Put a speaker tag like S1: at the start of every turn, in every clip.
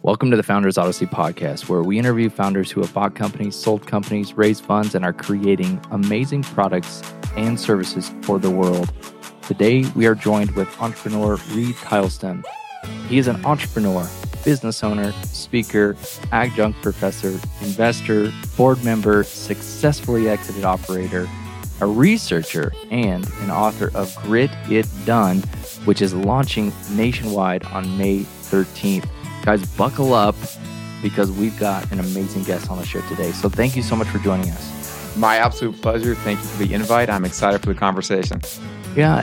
S1: Welcome to the Founders Odyssey podcast, where we interview founders who have bought companies, sold companies, raised funds, and are creating amazing products and services for the world. Today, we are joined with entrepreneur Reed Tileston. He is an entrepreneur, business owner, speaker, adjunct professor, investor, board member, successfully exited operator, a researcher, and an author of Grit It Done, which is launching nationwide on May 13th. Guys, buckle up because we've got an amazing guest on the show today. So thank you so much for joining us.
S2: My absolute pleasure. Thank you for the invite. I'm excited for the conversation.
S1: Yeah,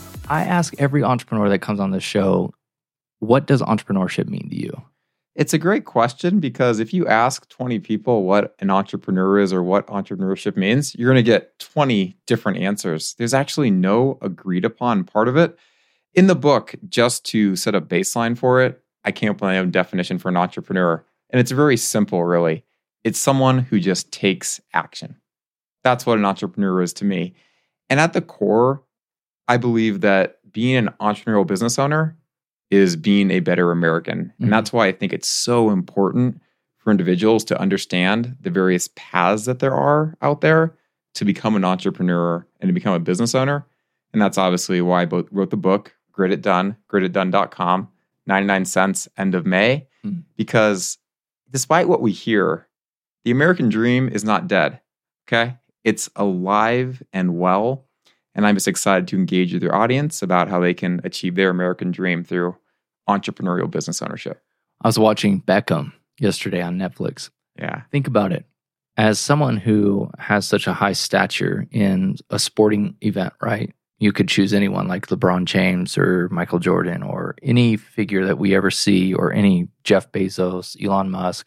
S1: I ask every entrepreneur that comes on the show, what does entrepreneurship mean to you?
S2: It's a great question because if you ask 20 people what an entrepreneur is or what entrepreneurship means, you're going to get 20 different answers. There's actually no agreed upon part of it. In the book, just to set a baseline for it, I came up with my own definition for an entrepreneur. And it's very simple, really. It's someone who just takes action. That's what an entrepreneur is to me. And at the core, I believe that being an entrepreneurial business owner is being a better American. And that's why I think it's so important for individuals to understand the various paths that there are out there to become an entrepreneur and to become a business owner. And that's obviously why I wrote the book, Grit It Done, grititdone.com. 99 cents end of May, because despite what we hear, the American dream is not dead, okay? It's alive and well, and I'm just excited to engage with your audience about how they can achieve their American dream through entrepreneurial business ownership.
S1: I was watching Beckham yesterday on Netflix.
S2: Yeah.
S1: Think about it. As someone who has such a high stature in a sporting event, right? You could choose anyone like LeBron James or Michael Jordan or any figure that we ever see or any Jeff Bezos, Elon Musk.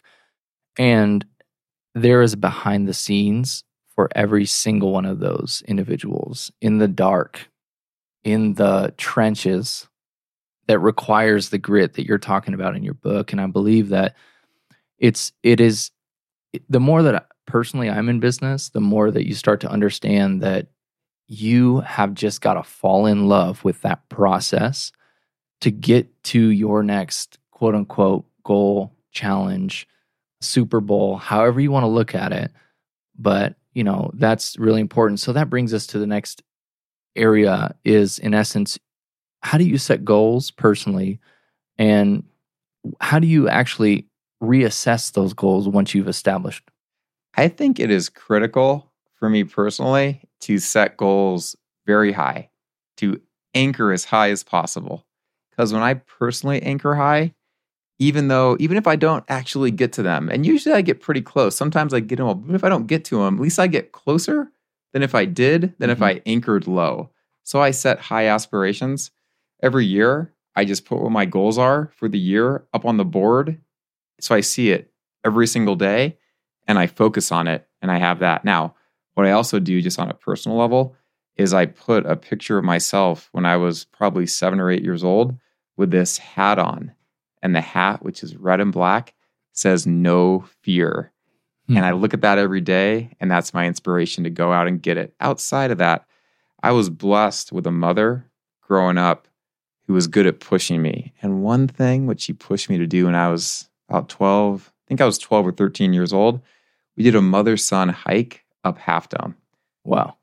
S1: And there is behind the scenes for every single one of those individuals in the dark, in the trenches that requires the grit that you're talking about in your book. And I believe that it is the more that personally I'm in business, the more that you start to understand that you have just got to fall in love with that process to get to your next quote unquote goal, challenge, Super Bowl, however you want to look at it. But, that's really important. So that brings us to the next area is, in essence, how do you set goals personally? And how do you actually reassess those goals once you've established?
S2: I think it is critical for me personally to set goals very high, to anchor as high as possible. Because when I personally anchor high, even if I don't actually get to them, and usually I get pretty close, sometimes I get them, even if I don't get to them, at least I get closer than if I did, than if I anchored low. So I set high aspirations. Every year, I just put what my goals are for the year up on the board. So I see it every single day and I focus on it and I have that. Now, what I also do just on a personal level is I put a picture of myself when I was probably 7 or 8 years old with this hat on. And the hat, which is red and black, says no fear. And I look at that every day and that's my inspiration to go out and get it. Outside of that, I was blessed with a mother growing up who was good at pushing me. And one thing which she pushed me to do when I was about 12, I think I was 12 or 13 years old, we did a mother-son hike up Half Dome.
S1: Wow.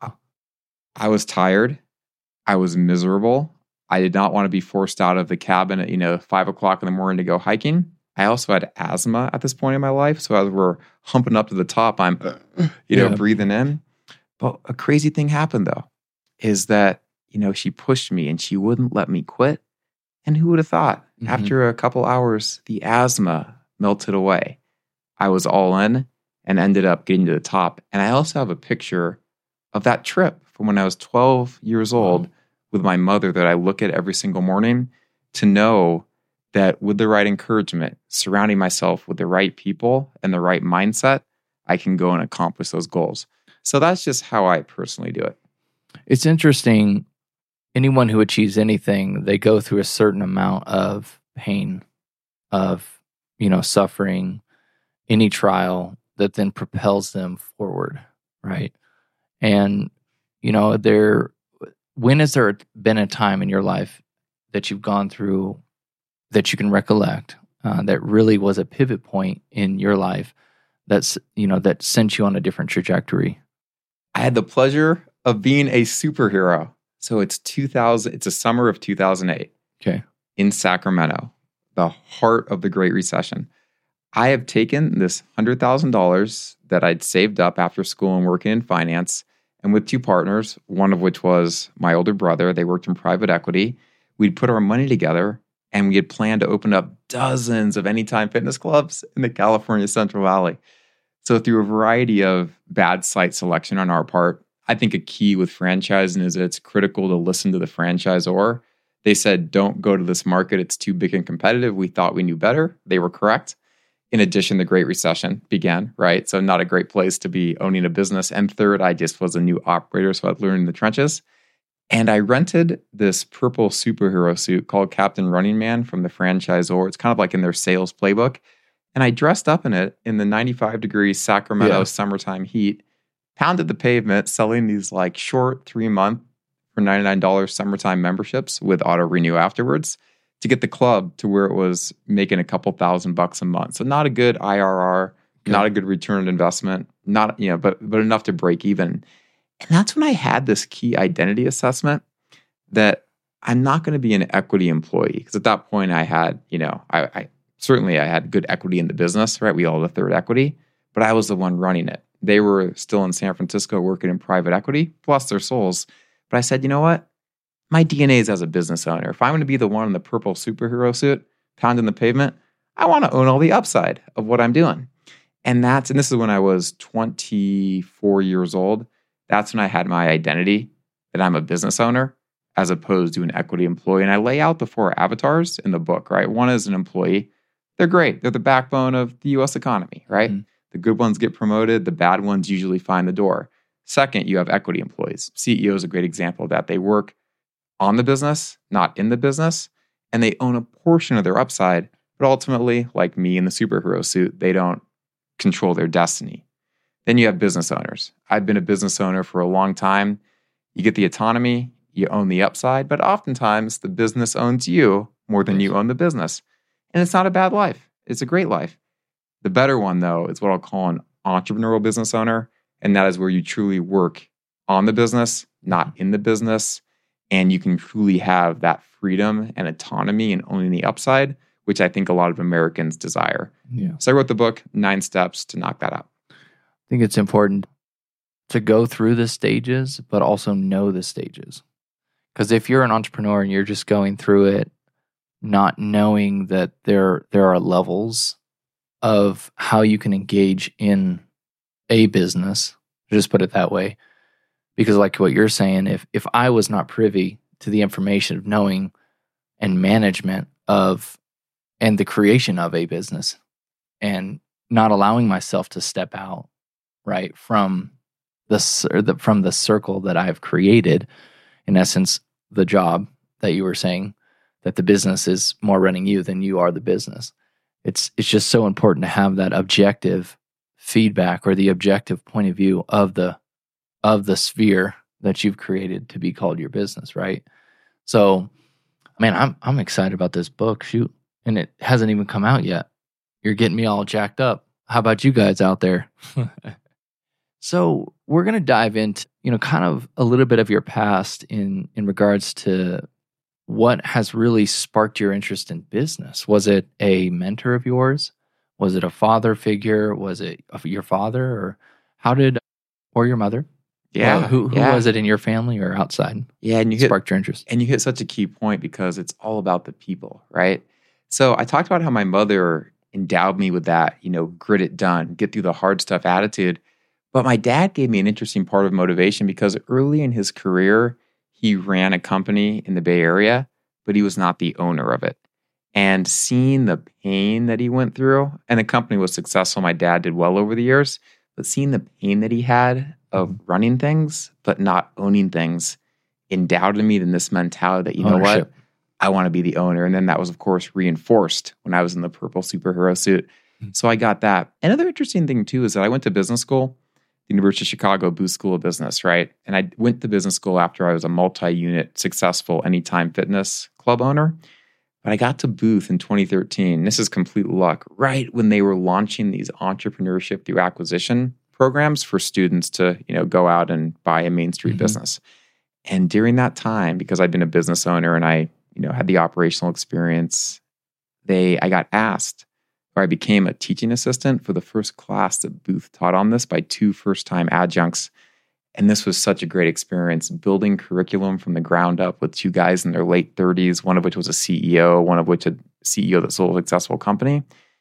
S2: I was tired. I was miserable. I did not want to be forced out of the cabin at 5 o'clock in the morning to go hiking. I also had asthma at this point in my life. So as we're humping up to the top, I'm breathing in. But a crazy thing happened though, is that, she pushed me and she wouldn't let me quit. And who would have thought? After a couple hours, the asthma melted away. I was all in and ended up getting to the top. And I also have a picture of that trip from when I was 12 years old with my mother that I look at every single morning to know that with the right encouragement, surrounding myself with the right people and the right mindset, I can go and accomplish those goals. So that's just how I personally do it.
S1: It's interesting. Anyone who achieves anything, they go through a certain amount of pain, of, suffering, any trial that then propels them forward, right? And, when has there been a time in your life that you've gone through that you can recollect that really was a pivot point in your life that sent you on a different trajectory?
S2: I had the pleasure of being a superhero. So it's a summer of 2008.
S1: Okay.
S2: In Sacramento, the heart of the Great Recession. I have taken this $100,000 that I'd saved up after school and working in finance, and with two partners, one of which was my older brother. They worked in private equity. We'd put our money together, and we had planned to open up dozens of Anytime Fitness clubs in the California Central Valley. So through a variety of bad site selection on our part, I think a key with franchising is that it's critical to listen to the franchisor. They said, don't go to this market. It's too big and competitive. We thought we knew better. They were correct. In addition, the Great Recession began, right? So not a great place to be owning a business. And third, I just was a new operator, so I'd learned in the trenches. And I rented this purple superhero suit called Captain Running Man from the franchisor. It's kind of like in their sales playbook. And I dressed up in it in the 95-degree Sacramento summertime heat, pounded the pavement, selling these like short 3-month for $99 summertime memberships with auto renew afterwards to get the club to where it was making a couple $1,000 a month. So not a good IRR, not a good return on investment, not, but enough to break even. And that's when I had this key identity assessment that I'm not going to be an equity employee. Because at that point I had, I certainly I had good equity in the business, right? We all had a third equity, but I was the one running it. They were still in San Francisco working in private equity, plus their souls. But I said, you know what? My DNA is as a business owner. If I'm going to be the one in the purple superhero suit, pounding the pavement, I want to own all the upside of what I'm doing. And this is when I was 24 years old. That's when I had my identity that I'm a business owner as opposed to an equity employee. And I lay out the 4 avatars in the book, right? One is an employee. They're great. They're the backbone of the U.S. economy, right? Mm-hmm. The good ones get promoted. The bad ones usually find the door. Second, you have equity employees. CEO is a great example of that. They work on the business, not in the business, and they own a portion of their upside. But ultimately, like me in the superhero suit, they don't control their destiny. Then you have business owners. I've been a business owner for a long time. You get the autonomy, you own the upside, but oftentimes the business owns you more than you own the business. And it's not a bad life. It's a great life. The better one, though, is what I'll call an entrepreneurial business owner. And that is where you truly work on the business, not in the business. And you can truly have that freedom and autonomy and owning the upside, which I think a lot of Americans desire. Yeah. So I wrote the book, 9 Steps to Knock That Out.
S1: I think it's important to go through the stages, but also know the stages. Because if you're an entrepreneur and you're just going through it, not knowing that there are levels of how you can engage in a business, just put it that way. Because like what you're saying, if I was not privy to the information of knowing and management of and the creation of a business and not allowing myself to step out, right, from the circle that I've created, in essence, the job that you were saying, that the business is more running you than you are the business. It's just so important to have that objective feedback or the objective point of view of the sphere that you've created to be called your business, right? So, man, I'm excited about this book. Shoot, and it hasn't even come out yet. You're getting me all jacked up. How about you guys out there? So we're going to dive into, kind of a little bit of your past in regards to what has really sparked your interest in business. Was it a mentor of yours? Was it a father figure? Was it your father, or your mother?
S2: Yeah.
S1: Who was it in your family or outside?
S2: Yeah, and
S1: sparked your interest.
S2: And you hit such a key point because it's all about the people, right? So I talked about how my mother endowed me with that, grit it done, get through the hard stuff attitude. But my dad gave me an interesting part of motivation because early in his career, he ran a company in the Bay Area, but he was not the owner of it. And seeing the pain that he went through, and the company was successful, my dad did well over the years, but seeing the pain that he had of running things, but not owning things, endowed in me in this mentality that, you know what, I want to be the owner. And then that was, of course, reinforced when I was in the purple superhero suit. So I got that. Another interesting thing, too, is that I went to business school, the University of Chicago Booth School of Business, right? And I went to business school after I was a multi-unit, successful Anytime Fitness club owner. But I got to Booth in 2013. This is complete luck, right when they were launching these entrepreneurship through acquisition programs for students to, go out and buy a Main Street business. And during that time, because I'd been a business owner and I, had the operational experience, I got asked, or I became a teaching assistant for the first class that Booth taught on this by 2 first-time adjuncts. And this was such a great experience, building curriculum from the ground up with 2 guys in their late 30s, one of which was a CEO, one of which a CEO that sold a successful company.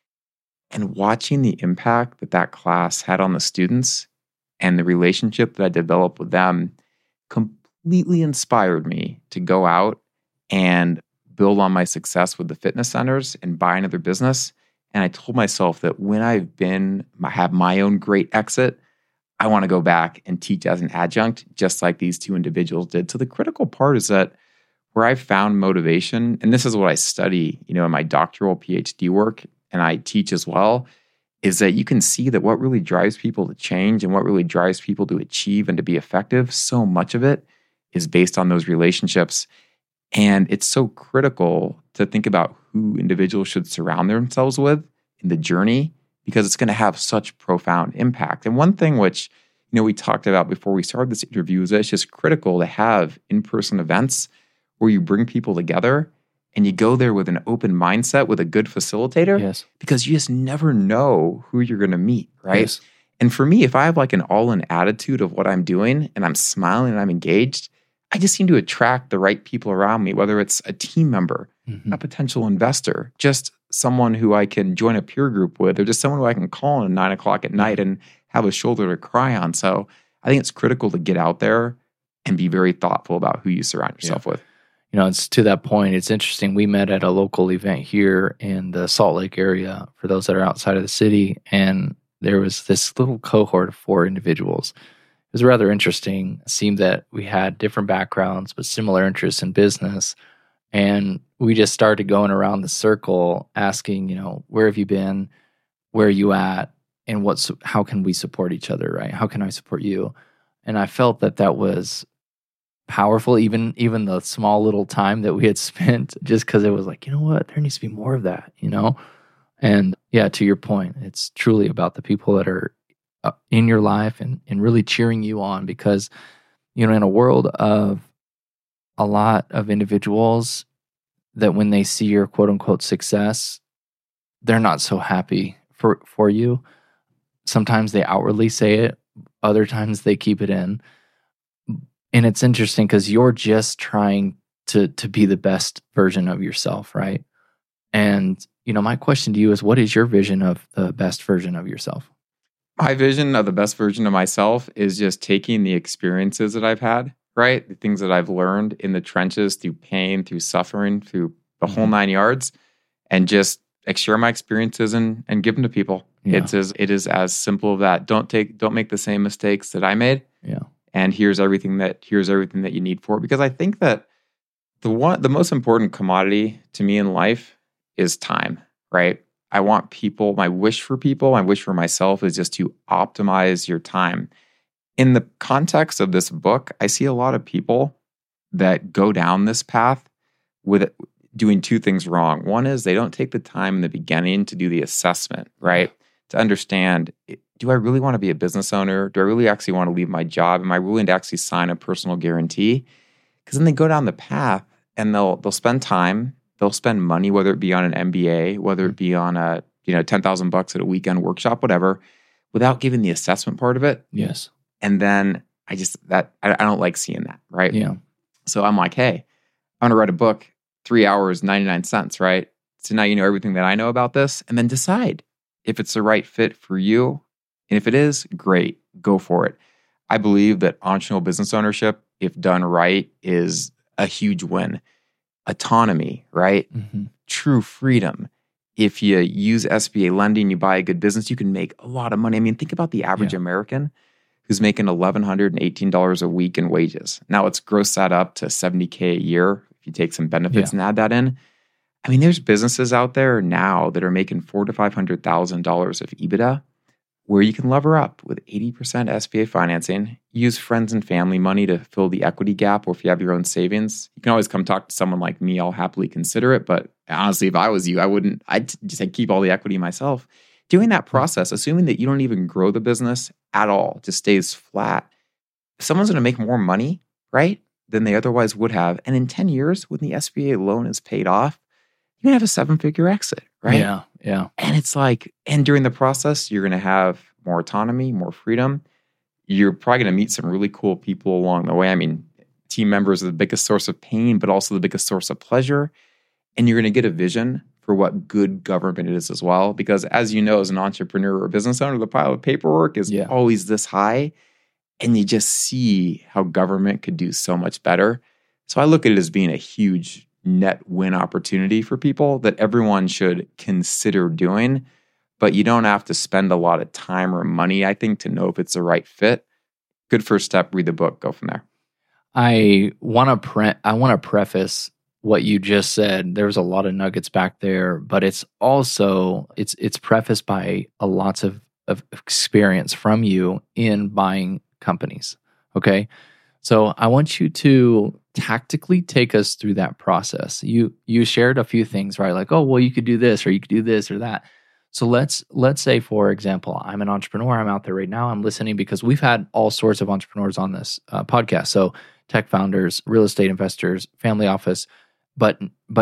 S2: And watching the impact that class had on the students and the relationship that I developed with them completely inspired me to go out and build on my success with the fitness centers and buy another business. And I told myself that when I have my own great exit, I want to go back and teach as an adjunct, just like these 2 individuals did. So the critical part is that where I found motivation, and this is what I study, in my doctoral PhD work, and I teach as well, is that you can see that what really drives people to change and what really drives people to achieve and to be effective, so much of it is based on those relationships. And it's so critical to think about who individuals should surround themselves with in the journey, because it's going to have such profound impact. And one thing which, we talked about before we started this interview is that it's just critical to have in-person events where you bring people together and you go there with an open mindset with a good facilitator.
S1: Yes.
S2: Because you just never know who you're going to meet, right?
S1: Yes.
S2: And for me, if I have like an all-in attitude of what I'm doing and I'm smiling and I'm engaged, I just seem to attract the right people around me, whether it's a team member, a potential investor, just someone who I can join a peer group with, or just someone who I can call at 9 o'clock at night and have a shoulder to cry on. So I think it's critical to get out there and be very thoughtful about who you surround yourself with.
S1: It's to that point. It's interesting. We met at a local event here in the Salt Lake area for those that are outside of the city. And there was this little cohort of 4 individuals. It was rather interesting. It seemed that we had different backgrounds, but similar interests in business. And we just started going around the circle asking, where have you been? Where are you at? And how can we support each other, right? How can I support you? And I felt that was powerful, even the small little time that we had spent, just because it was like, what? There needs to be more of that, And yeah, to your point, it's truly about the people that are in your life and really cheering you on, because, in a world of a lot of individuals that when they see your quote unquote success, they're not so happy for you. Sometimes they outwardly say it, other times they keep it in. And it's interesting because you're just trying to be the best version of yourself, right? And, my question to you is, what is your vision of the best version of yourself?
S2: My vision of the best version of myself is just taking the experiences that I've had, right? The things that I've learned in the trenches through pain, through suffering, through the whole 9 yards, and just share my experiences and give them to people. Yeah. It is as simple as that. Don't make the same mistakes that I made.
S1: Yeah.
S2: And here's everything that you need for it. Because I think that the most important commodity to me in life is time, right? I want people, my wish for myself is just to optimize your time. In the context of this book, I see a lot of people that go down this path with doing 2 things wrong. One is they don't take the time in the beginning to do the assessment, right? To understand, do I really want to be a business owner? Do I really actually want to leave my job? Am I willing to actually sign a personal guarantee? Because then they go down the path and they'll spend time, they'll spend money, whether it be on an MBA, whether it be on a $10,000 at a weekend workshop, whatever, without giving the assessment part of it.
S1: Yes.
S2: And then I don't like seeing that, right?
S1: Yeah.
S2: So I'm like, hey, I'm gonna write a book, 3 hours, 99 cents, right? So now you know everything that I know about this, and then decide if it's the right fit for you. And if it is, great, go for it. I believe that entrepreneurial business ownership, if done right, is a huge win. Autonomy, right? True freedom. If you use SBA lending, you buy a good business, you can make a lot of money. I mean, think about the average American who's making $1,118 a week in wages. Now let's gross that up to $70K a year if you take some benefits and add that in. I mean, there's businesses out there now that are making $400,000 to $500,000 of EBITDA where you can lever up with 80% SBA financing, use friends and family money to fill the equity gap, or if you have your own savings, you can always come talk to someone like me. I'll happily consider it. But honestly, if I was you, I'd just keep all the equity myself. Doing that process, assuming that you don't even grow the business at all, just stays flat, someone's going to make more money, right, than they otherwise would have. And in 10 years, when the SBA loan is paid off, you're going to have a 7-figure exit, right?
S1: Yeah, yeah.
S2: And it's like, and during the process, you're going to have more autonomy, more freedom. You're probably going to meet some really cool people along the way. I mean, team members are the biggest source of pain, but also the biggest source of pleasure. And you're going to get a vision for what good government is as well. Because as you know, as an entrepreneur or business owner, the pile of paperwork is always this high. And you just see how government could do so much better. So I look at it as being a huge net win opportunity for people that everyone should consider doing, but you don't have to spend a lot of time or money, I think, to know if it's the right fit. Good first step, read the book, go from there.
S1: I want to preface what you just said. There's a lot of nuggets back there, but it's also it's prefaced by a lots of experience from you in buying companies. Okay. So I want you to tactically take us through that process. You shared a few things, right? Like, oh, well, you could do this, or you could do this or that. So let's say, for example, I'm an entrepreneur. I'm out there right now. I'm listening because we've had all sorts of entrepreneurs on this podcast. So tech founders, real estate investors, family office, but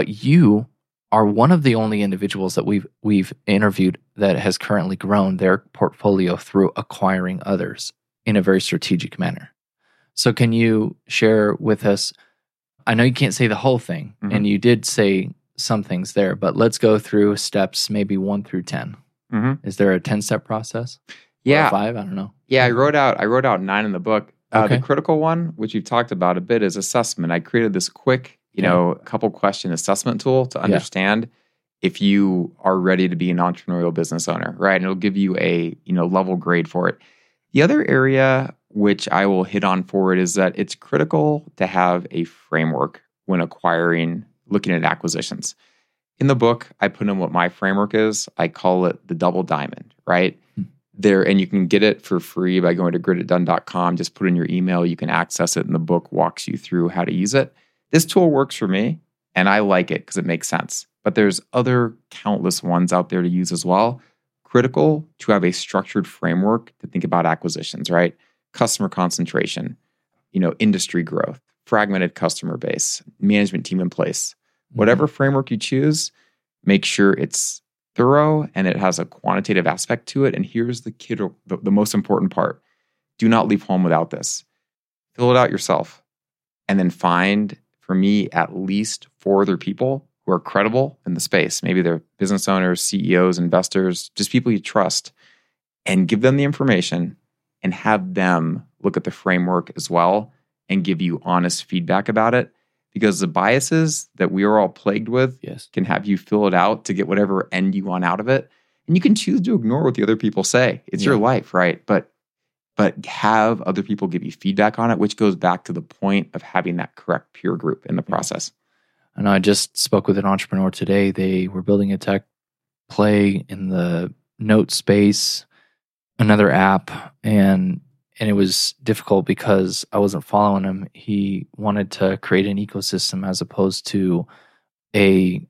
S1: you are one of the only individuals that we've interviewed that has currently grown their portfolio through acquiring others in a very strategic manner. So can you share with us, I know you can't say the whole thing, and you did say some things there, but let's go through steps, maybe 1 through 10. Is there a 10-step process?
S2: Yeah.
S1: Or 5? I don't know.
S2: Yeah, I wrote out 9 in the book.
S1: Okay.
S2: The critical one, which you've talked about a bit, is assessment. I created this quick, couple question assessment tool to understand if you are ready to be an entrepreneurial business owner, right? And it'll give you a, level grade for it. The other area which I will hit on forward is that it's critical to have a framework when looking at acquisitions. In the book, I put in what my framework is. I call it the double diamond, right? And you can get it for free by going to grititdone.com. Just put in your email. You can access it, and the book walks you through how to use it. This tool works for me, and I like it because it makes sense. But there's other countless ones out there to use as well. Critical to have a structured framework to think about acquisitions, right? Customer concentration, industry growth, fragmented customer base, management team in place. Whatever framework you choose, make sure it's thorough and it has a quantitative aspect to it. And here's the most important part. Do not leave home without this. Fill it out yourself. And then find, for me, at least 4 other people who are credible in the space. Maybe they're business owners, CEOs, investors, just people you trust. And give them the information and have them look at the framework as well and give you honest feedback about it. Because the biases that we are all plagued with can have you fill it out to get whatever end you want out of it. And you can choose to ignore what the other people say. It's your life, right? But have other people give you feedback on it, which goes back to the point of having that correct peer group in the process.
S1: I know I just spoke with an entrepreneur today. They were building a tech play in the note space, another app, and it was difficult because I wasn't following him. He wanted to create an ecosystem as opposed to an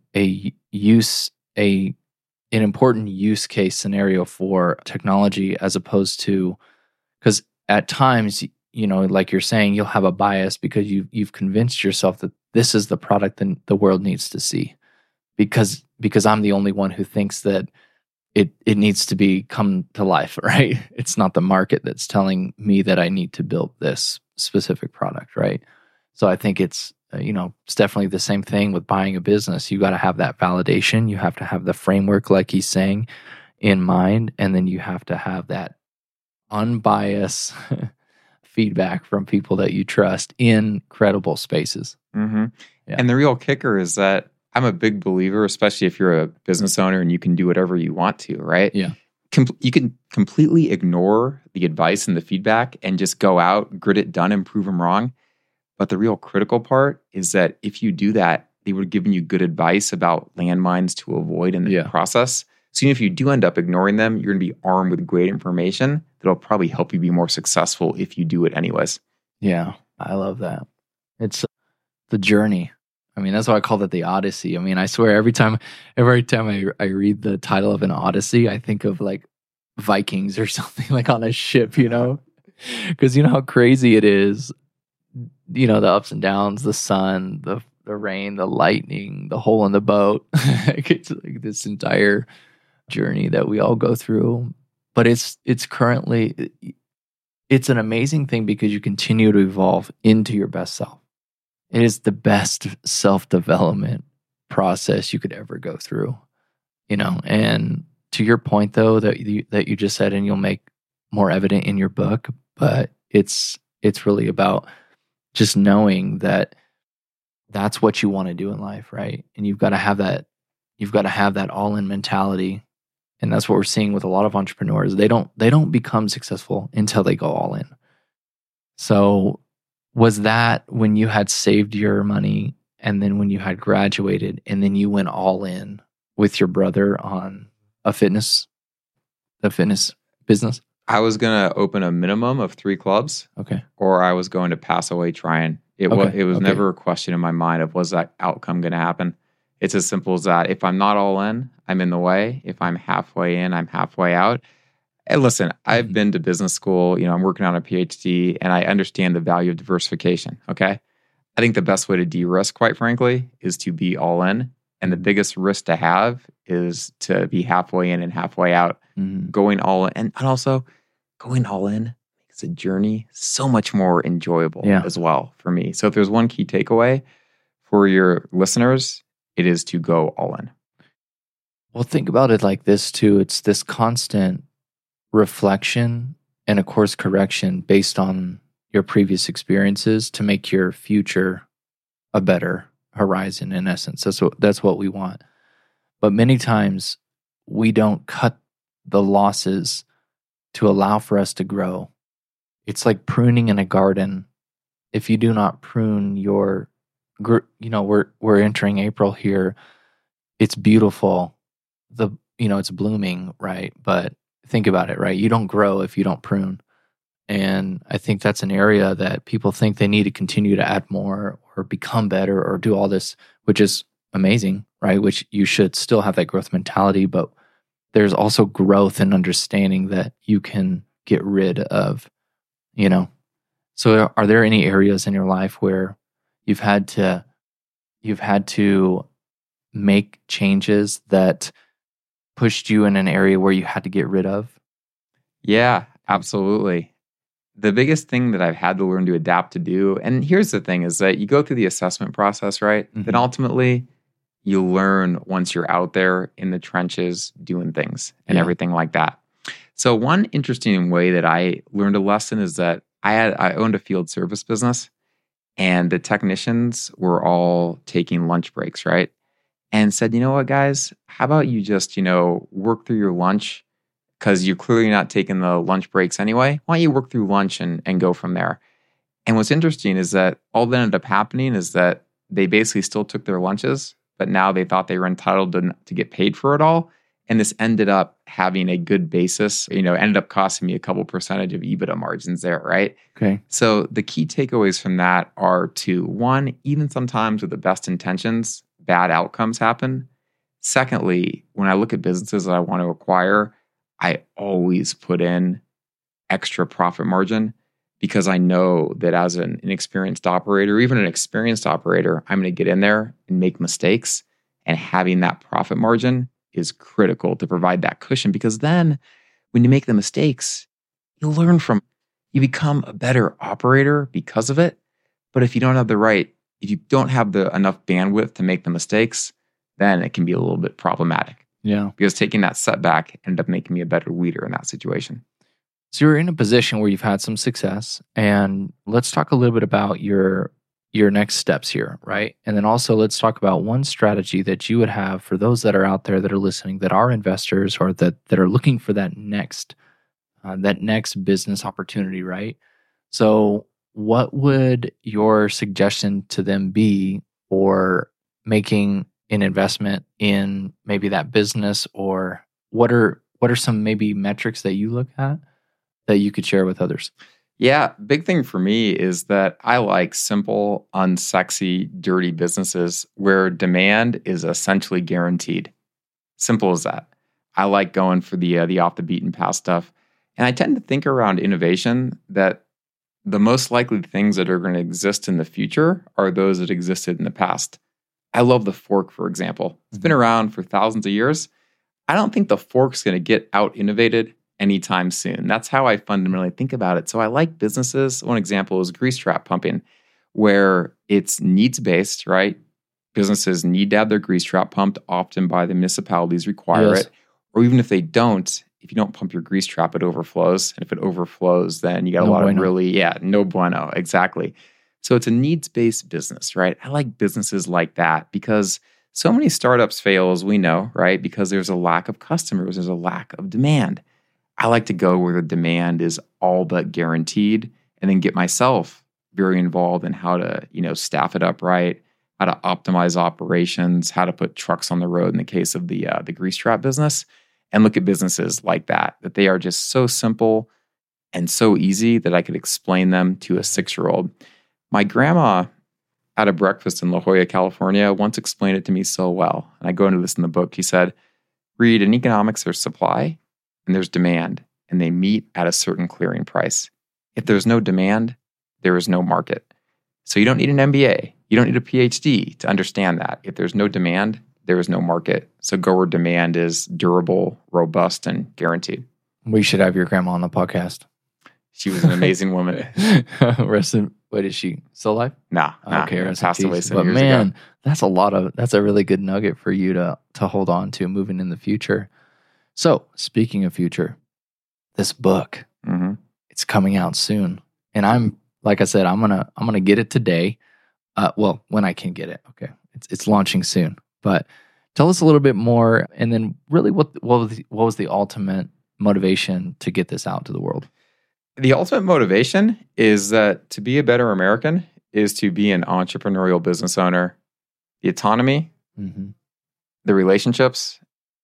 S1: important use case scenario for technology, as opposed to, because at times, like you're saying, you'll have a bias because you've convinced yourself that this is the product that the world needs to see, because I'm the only one who thinks that it needs to come to life, right? It's not the market that's telling me that I need to build this specific product, right? So I think it's definitely the same thing with buying a business. You got to have that validation. You have to have the framework, like he's saying, in mind, and then you have to have that unbiased feedback from people that you trust in credible spaces.
S2: Yeah. And the real kicker is that I'm a big believer, especially if you're a business owner and you can do whatever you want to, right?
S1: Yeah.
S2: You can completely ignore the advice and the feedback and just go out, grit it done, and prove them wrong. But the real critical part is that if you do that, they would have given you good advice about landmines to avoid in the process. So even if you do end up ignoring them, you're going to be armed with great information that'll probably help you be more successful if you do it anyways.
S1: Yeah, I love that. It's the journey. I mean, that's why I called it the Odyssey. I mean, I swear every time I read the title of an Odyssey, I think of like Vikings or something like on a ship, because you know how crazy it is, the ups and downs, the sun, the rain, the lightning, the hole in the boat. It's like this entire journey that we all go through. But it's currently, it's an amazing thing because you continue to evolve into your best self. It is the best self-development process you could ever go through, and to your point though, that you just said, and you'll make more evident in your book, but it's really about just knowing that that's what you want to do in life, right? And you've got to have that all-in mentality. And that's what we're seeing with a lot of entrepreneurs. They don't become successful until they go all in. So was that when you had saved your money and then when you had graduated and then you went all in with your brother on the fitness business?
S2: I was going to open a minimum of 3 clubs.
S1: Okay.
S2: Or I was going to pass away trying. It was never a question in my mind of was that outcome going to happen. It's as simple as that. If I'm not all in, I'm in the way. If I'm halfway in, I'm halfway out. And listen, I've been to business school. I'm working on a PhD, and I understand the value of diversification. Okay. I think the best way to de-risk, quite frankly, is to be all in. And the biggest risk to have is to be halfway in and halfway out. Going all in. And also, going all in makes the journey so much more enjoyable as well for me. So if there's one key takeaway for your listeners, it is to go all in.
S1: Well, think about it like this too. It's this constant reflection and a course correction based on your previous experiences to make your future a better horizon, in essence. That's what we want. But many times we don't cut the losses to allow for us to grow. It's like pruning in a garden. If you do not prune we're entering April here. It's beautiful. It's blooming, right? But think about it, right? You don't grow if you don't prune. And I think that's an area that people think they need to continue to add more or become better or do all this, which is amazing, right? Which you should still have that growth mentality, but there's also growth and understanding that you can get rid of, So are there any areas in your life where you've had to make changes that pushed you in an area where you had to get rid of?
S2: Yeah, absolutely. The biggest thing that I've had to learn to adapt to do, and here's the thing, is that you go through the assessment process, right? Then ultimately, you learn once you're out there in the trenches doing things and everything like that. So one interesting way that I learned a lesson is that I owned a field service business, and the technicians were all taking lunch breaks, right? And said, you know what, guys, how about you just, work through your lunch because you're clearly not taking the lunch breaks anyway. Why don't you work through lunch and go from there? And what's interesting is that all that ended up happening is that they basically still took their lunches, but now they thought they were entitled to get paid for it all. And this ended up having a good basis, ended up costing me a couple percentage of EBITDA margins there, right?
S1: Okay.
S2: So the key takeaways from that are to, one, even sometimes with the best intentions, bad outcomes happen. Secondly, when I look at businesses that I want to acquire, I always put in extra profit margin because I know that as an inexperienced operator, even an experienced operator, I'm going to get in there and make mistakes. And having that profit margin is critical to provide that cushion, because then when you make the mistakes, you learn from, you become a better operator because of it. But if you don't have enough bandwidth to make the mistakes, then it can be a little bit problematic.
S1: Yeah.
S2: Because taking that setback ended up making me a better leader in that situation.
S1: So you're in a position where you've had some success, and let's talk a little bit about your next steps here, right? And then also let's talk about one strategy that you would have for those that are out there that are listening, that are investors or that are looking for that next business opportunity, right? So what would your suggestion to them be for making an investment in maybe that business, or what are some maybe metrics that you look at that you could share with others?
S2: Yeah, big thing for me is that I like simple, unsexy, dirty businesses where demand is essentially guaranteed. Simple as that. I like going for the off the beaten path stuff. And I tend to think around innovation that the most likely things that are going to exist in the future are those that existed in the past. I love the fork, for example. It's been around for thousands of years. I don't think the fork's going to get out innovated anytime soon. That's how I fundamentally think about it. So I like businesses. One example is grease trap pumping, where it's needs-based, right? Businesses need to have their grease trap pumped. Often by the municipalities require it. Or even if they don't, if you don't pump your grease trap, it overflows. And if it overflows, then you got a lot of really, no bueno, exactly. So it's a needs-based business, right? I like businesses like that because so many startups fail, as we know, right? Because there's a lack of customers, there's a lack of demand. I like to go where the demand is all but guaranteed and then get myself very involved in how to, staff it up right, how to optimize operations, how to put trucks on the road in the case of the grease trap business, and look at businesses like that they are just so simple and so easy that I could explain them to a 6-year-old. My grandma at a breakfast in La Jolla, California, once explained it to me so well. And I go into this in the book. She said, Reed, in economics, there's supply and there's demand, and they meet at a certain clearing price. If there's no demand, there is no market. So you don't need an MBA. You don't need a PhD to understand that. If there's no demand, there is no market. So go where demand is durable, robust, and guaranteed.
S1: We should have your grandma on the podcast.
S2: She was an amazing woman.
S1: Wait, is she still alive?
S2: Nah.
S1: Okay,
S2: passed away some years
S1: ago.
S2: Man,
S1: that's a really good nugget for you to hold on to moving in the future. So, speaking of future, this book, it's coming out soon. And I'm gonna get it today. When I can get it. Okay. It's launching soon. But tell us a little bit more, and then really what was the ultimate motivation to get this out to the world?
S2: The ultimate motivation is that to be a better American is to be an entrepreneurial business owner. The autonomy, the relationships,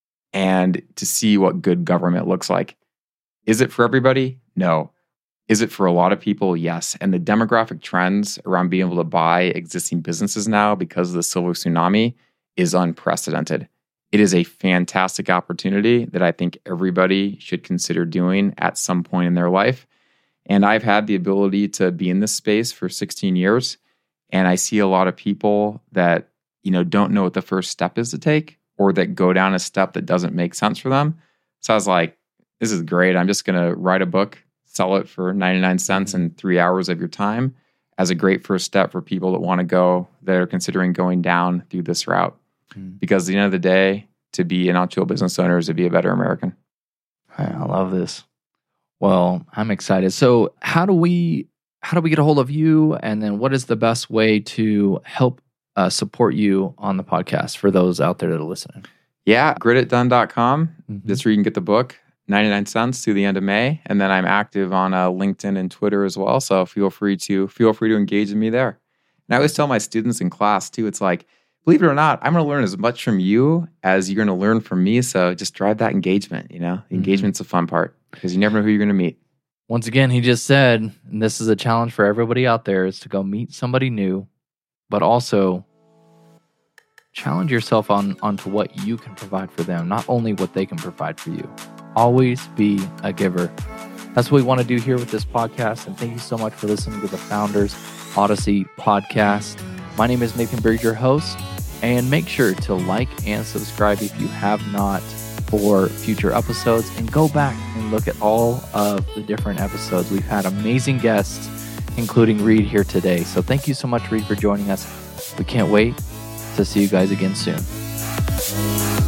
S2: and to see what good government looks like. Is it for everybody? No. Is it for a lot of people? Yes. And the demographic trends around being able to buy existing businesses now because of the silver tsunami is unprecedented. It is a fantastic opportunity that I think everybody should consider doing at some point in their life. And I've had the ability to be in this space for 16 years. And I see a lot of people that, don't know what the first step is to take, or that go down a step that doesn't make sense for them. So I was like, this is great. I'm just going to write a book, sell it for 99 cents in 3 hours of your time as a great first step for people that want to go, that are considering going down through this route. Because at the end of the day, to be an entrepreneurial business owner is to be a better American.
S1: I love this. Well, I'm excited. So how do we get a hold of you? And then what is the best way to help support you on the podcast for those out there that are listening?
S2: Yeah, grititdone.com. That's where you can get the book, 99 cents through the end of May. And then I'm active on LinkedIn and Twitter as well. So feel free to engage with me there. And I always tell my students in class too, it's like, believe it or not, I'm going to learn as much from you as you're going to learn from me. So just drive that engagement, Engagement's the fun part because you never know who you're going to meet.
S1: Once again, he just said, and this is a challenge for everybody out there, is to go meet somebody new, but also challenge yourself onto what you can provide for them, not only what they can provide for you. Always be a giver. That's what we want to do here with this podcast. And thank you so much for listening to the Founders Odyssey podcast. My name is Nathan Berg, your host, and make sure to like and subscribe if you have not for future episodes, and go back and look at all of the different episodes. We've had amazing guests, including Reed here today. So thank you so much, Reed, for joining us. We can't wait to see you guys again soon.